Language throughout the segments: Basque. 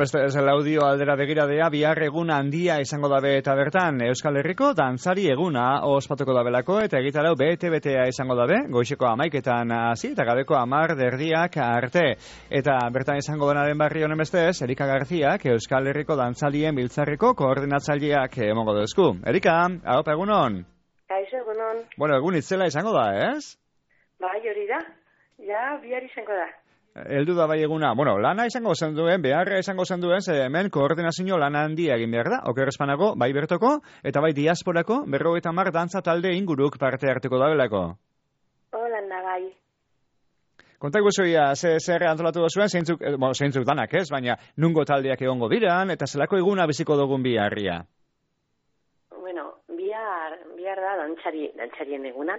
beste ez audio aldera begiradea, bihar egun handia izango dabe eta bertan Euskal Herriko dantzari eguna ospatuko dabelako eta egitarau bete-betea izango dabe, goizeko 11etan hasi eta gabeko 10 arte. Eta bertan izango denaren barri honen bestez, Erika Garziak Euskal Herriko dantzalien biltzarreko koordinatzaileak emongo dezku. Erika, haupa egunon? Kaixo, egunon. Bueno, egun itzela izango da, ez? Bai, hori da. Ja, bihar izango da. Heldu da bai eguna. Bueno, lana izango zen duen, beharra izango zen duen, ze hemen koordinazio lana handia egin behar da. Oker Espanago, bai bertoko, eta bai diasporako, 50 dantza talde inguruk parte hartuko dabelako. Hola, bai. Kontak guzuia, zer antolatu duzuen, zeintzuk danak, ez? Baina, nungo taldeak egongo diran, eta zelako eguna biziko dugun biharria? Bueno, bihar da dantzarien eguna.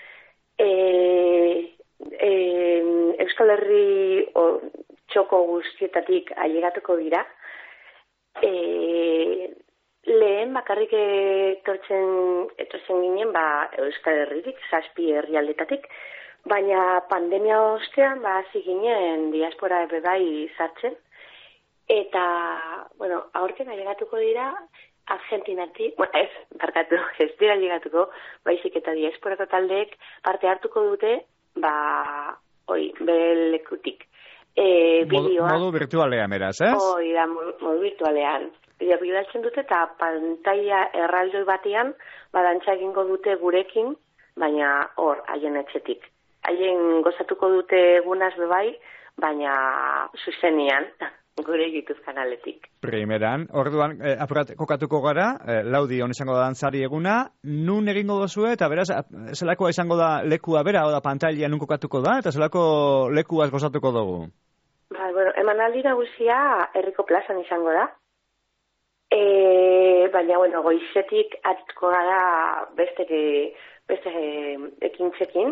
Euskal Herri txoko guztietatik ailegatuko dira. Lehen bakarrik etortzen ginen Euskal Herritik, 7 herrialdetatik, baina pandemia ostean hasi ginen diaspora bai sartzen. Eta, bueno, aurten ailegatuko dira Argentinatik, ez dira ailegatuko, baizik eta diasporako taldeek parte hartuko dute, belekutik. Modu virtualean, eraz, ez? Hoi da, modu virtualean. Bidaltzen dute eta pantalla erraldoi batean, dantza egingo dute gurekin, baina hor, haien etxetik. Haien gozatuko dute egunaz bebai, baina zuzenean, gure YouTube kanaletik. Primeran, orduan, apurat kokatuko gara, laudi hon izango da dantzari eguna, nun egingo dozue, eta beraz, zelako izango da lekua bera, oda pantailia nun kokatuko da, eta zelako lekuaz gozatuko dugu? Bueno, emanaldi nagusia herriko plazan izango da, baina, bueno, goizetik arituko gara beste ekintzekin,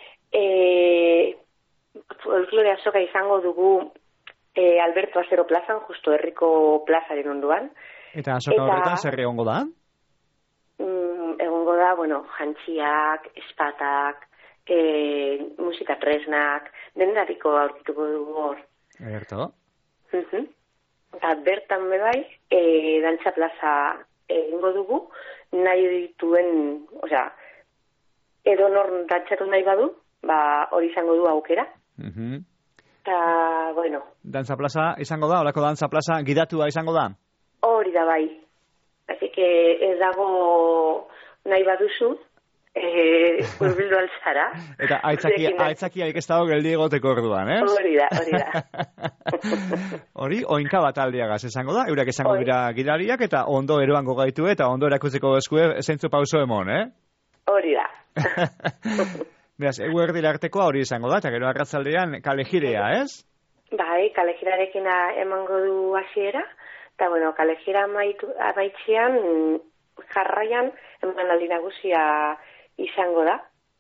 folklore azoka izango dugu Alberto Azero plazan, justo herriko plazaren onduan. Eta azoka horretan zer egongo da? Egongo da, bueno, jantziak, espatak, musika tresnak, dendariko aurkituko dugu hor. Erto. Eta bertan bebai, dantza plaza egingo dugu, nahi dituen, edo nor dantzatu nahi badu, hori izango du aukera. Eta, bueno. Dantza plaza izango da? Olako dantza plaza gidatua izango da? Hori da bai. Así que ez dago nahi baduzu, urbildu altzara. Eta aitzakiaik ez dago geldi egoteko orduan, ez? Hori da. Hori, oinka bat aldiagaz izango da, eurak izango dira gidariak, eta ondo eroango gaitu eta ondo erakutzeko eskue zeintzu pauso emon, Hori da. Beraz, eguerdira artekoa hori izango da, eta gero arratzaldean kalejirea, ez? Bai, kalejirarekin emango du hasiera, eta, bueno, kalejira amaitzean, jarraian, emanaldi nagusia izango da.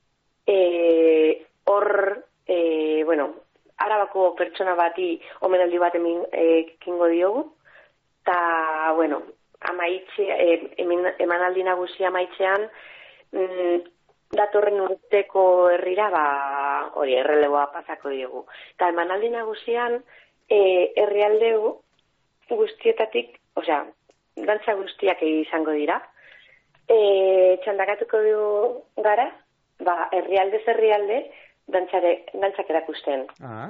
Hor, bueno, Arabako pertsona bati omenaldi bat ekingo diogu, eta, bueno, emanaldi nagusia amaitzean, datorren urteko herrira, hori, erreleboa pasako diogu. Eta emanaldi nagusian, herrialde guztietatik, dantza guztiak izango dira. Txandakatuko dugu gara, herrialde, dantzak erakusten.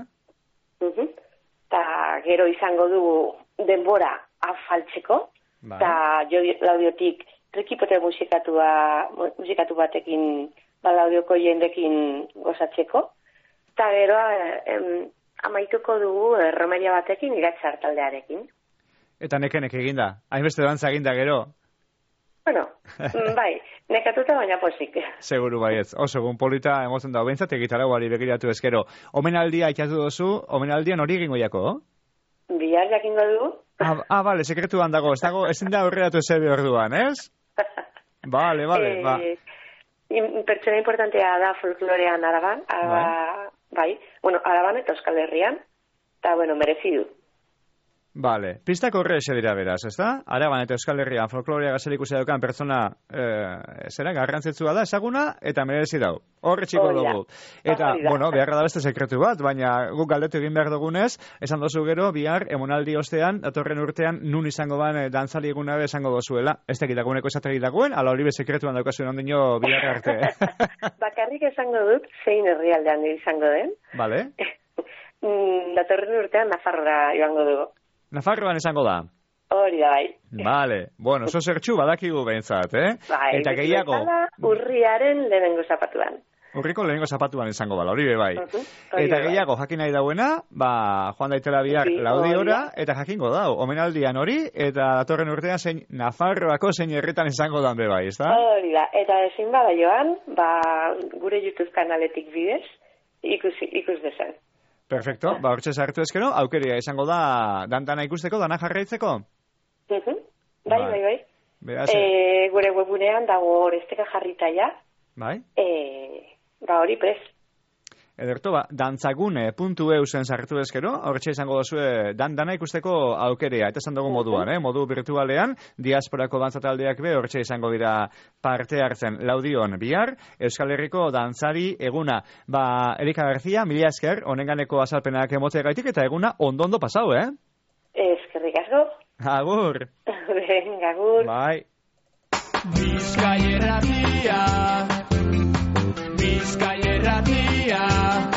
Eta gero izango dugu denbora afaltzeko, eta laudiotik trikipote musikatu batekin, laudioko jendekin gozatzeko. Eta gero amaituko dugu romeria batekin iratzar taldearekin. Eta nekenek eginda? Hainbeste dantza eginda gero? Bueno, bai, nekatuta baina pozik. Seguru baietz. Oso, egun polita emotzen da, bentsat egitaragoari begiratu ezkero. Omenaldia itxatu duzu, omenaldian hori egingo jako? Bihar jakingo dugu. Bale, sekretuan dago, ezin da aurreratu zebe orduan, ez? Bale, pertsona importantea da folklorean Araban, bai, bueno, Araban eta Euskal Herrian, eta, bueno, merezidu. Vale, pistak horrexe dira beraz, ezta? Araban eta Euskal Herrian folklorea gazelikusia daukan pertsona zera garrantzitsua da, ezaguna, eta merezi dau. Horre txiko dugu. Eta, bueno, beharra da beste sekretu bat, baina guk galdetu egin behar dugunez, esan dozu gero, bihar, emonaldi ostean, datorren urtean, nun izango ban dantzali eguna be esango dozuela. Ez tekidaguneko esategi dagoen, ala hori be sekretuan daukazuen ondino bihar arte. Bakarrik esango dut, zein herrialdean izango den. Vale. Datorren urtean Nafarroa joango dugu. Nafarroan esango da. Hori da, bai. Vale, bueno, oso zertxu badakigu behintzat, Bai, eta gehiago. Urriaren lehenengo zapatuan. Urriko lehenengo zapatuan izango bala, hori bai. Eta gehiago jakin nahi dauena, joan daitela bihar Laudiora, eta jakingo dau, omenaldian hori, eta datorren urtean zein Nafarroako zein herritan izango dan bai, ez da? Hori da, eta ezin bada joan, gure YouTube kanaletik bidez, ikus dezen. Perfecto, hortxe sartu ezkero, aukeria izango da dantana ikusteko, dana jarraitzeko? Bai. Gure webunean dago oresteka jarritaia. Bai. Hori prez. Ederto, dantzagune.eu zen sartu ezkero, hortxe izango dozue dana ikusteko aukerea, eta esan dugu moduan, modu virtualean, diasporako dantzataldeak be, hortxe izango dira parte hartzen Laudion bihar, Euskal Herriko dantzari eguna. Erika García, mila esker, honenganeko azalpenak emoteagaitik, eta eguna ondo pasau, Eskerrik asko. Agur. Venga, agur. Bai. Bizkaia erratia.